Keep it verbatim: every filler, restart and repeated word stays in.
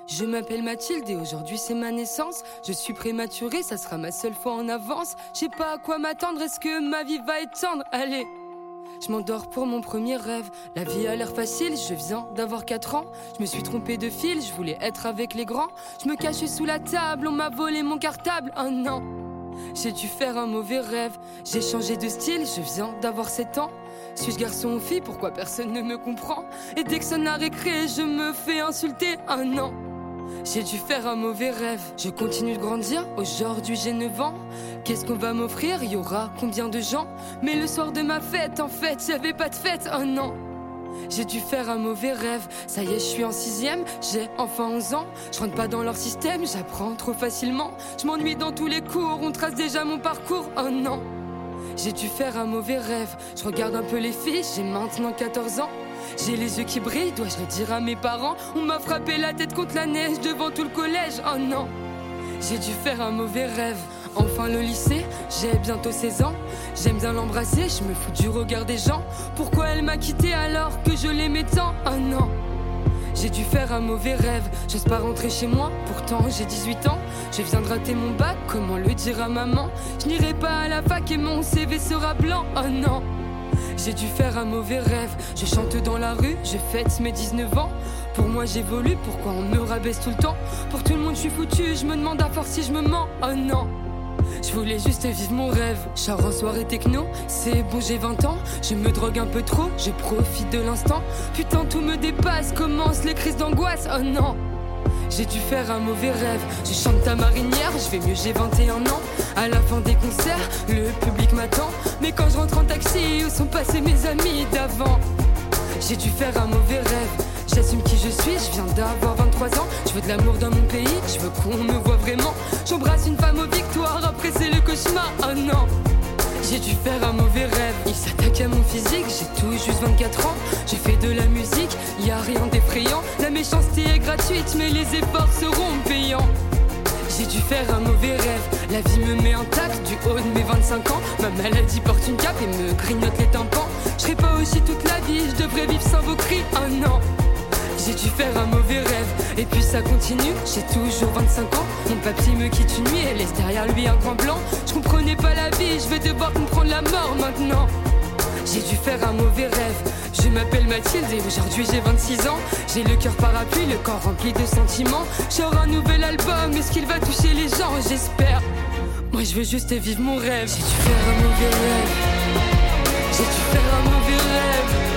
Je m'appelle Mathilde et aujourd'hui c'est ma naissance. Je suis prématurée, ça sera ma seule fois en avance. Je sais pas à quoi m'attendre, est-ce que ma vie va être tendre? Allez, je m'endors pour mon premier rêve. La vie a l'air facile, je viens d'avoir quatre ans. Je me suis trompée de fil, je voulais être avec les grands. Je me cachais sous la table, on m'a volé mon cartable. Oh non, j'ai dû faire un mauvais rêve. J'ai changé de style, je viens d'avoir sept ans. Suis-je garçon ou fille, pourquoi personne ne me comprend? Et dès que sonne la récré, je me fais insulter. Oh non, j'ai dû faire un mauvais rêve. Je continue de grandir, aujourd'hui j'ai neuf ans. Qu'est-ce qu'on va m'offrir? Y aura combien de gens? Mais le soir de ma fête, en fait, y'avait pas de fête. Oh non, j'ai dû faire un mauvais rêve. Ça y est, je suis en sixième, j'ai enfin onze ans. Je rentre pas dans leur système, j'apprends trop facilement. Je m'ennuie dans tous les cours, on trace déjà mon parcours. Oh non, j'ai dû faire un mauvais rêve. Je regarde un peu les filles, j'ai maintenant quatorze ans. J'ai les yeux qui brillent, dois-je le dire à mes parents? On m'a frappé la tête contre la neige devant tout le collège. Oh non, j'ai dû faire un mauvais rêve. Enfin le lycée, j'ai bientôt seize ans. J'aime bien l'embrasser, je me fous du regard des gens. Pourquoi elle m'a quitté alors que je l'aimais tant? Oh non, j'ai dû faire un mauvais rêve. J'ose pas rentrer chez moi, pourtant j'ai dix-huit ans. Je viens de rater mon bac, comment le dire à maman? Je n'irai pas à la fac et mon C V sera blanc. Oh non, j'ai dû faire un mauvais rêve. Je chante dans la rue, je fête mes dix-neuf ans. Pour moi j'évolue, pourquoi on me rabaisse tout le temps? Pour tout le monde je suis foutu, je me demande à force si je me mens. Oh non, je voulais juste vivre mon rêve. Char en soirée techno, c'est bon j'ai vingt ans. Je me drogue un peu trop, je profite de l'instant. Putain tout me dépasse, commencent les crises d'angoisse. Oh non, j'ai dû faire un mauvais rêve. Je chante ta marinière, je vais mieux, j'ai vingt et un ans. À la fin des concerts, le public m'attend. Mais quand je rentre en taxi, où sont passés mes amis d'avant? J'ai dû faire un mauvais rêve. J'assume qui je suis, je viens d'avoir vingt-trois ans. Je veux de l'amour dans mon pays, je veux qu'on me voit vraiment. J'embrasse une femme aux victoires, après c'est le cauchemar. Oh non, j'ai dû faire un mauvais rêve. Il s'attaque à mon physique, j'ai tout juste vingt-quatre ans. J'ai fait de la musique, y a rien d'effrayant. La méchanceté est gratuite, mais les efforts seront payants. J'ai dû faire un mauvais rêve. La vie me met intact du haut de mes vingt-cinq ans. Ma maladie porte une cape et me grignote les tympans. Je serai pas aussi toute la vie, je devrais vivre sans vos cris. Oh non, j'ai dû faire un mauvais rêve. Et puis ça continue, j'ai toujours vingt-cinq ans. Mon papy me quitte une nuit et laisse derrière lui un grand blanc. Je comprenais pas la vie, je vais devoir comprendre la mort maintenant. J'ai dû faire un mauvais rêve. Je m'appelle Mathilde et aujourd'hui j'ai vingt-six ans. J'ai le cœur parapluie, le corps rempli de sentiments. J'aurai un nouvel album, est-ce qu'il va toucher les gens? J'espère. Moi je veux juste vivre mon rêve. J'ai dû faire un mauvais rêve. J'ai dû faire un mauvais rêve.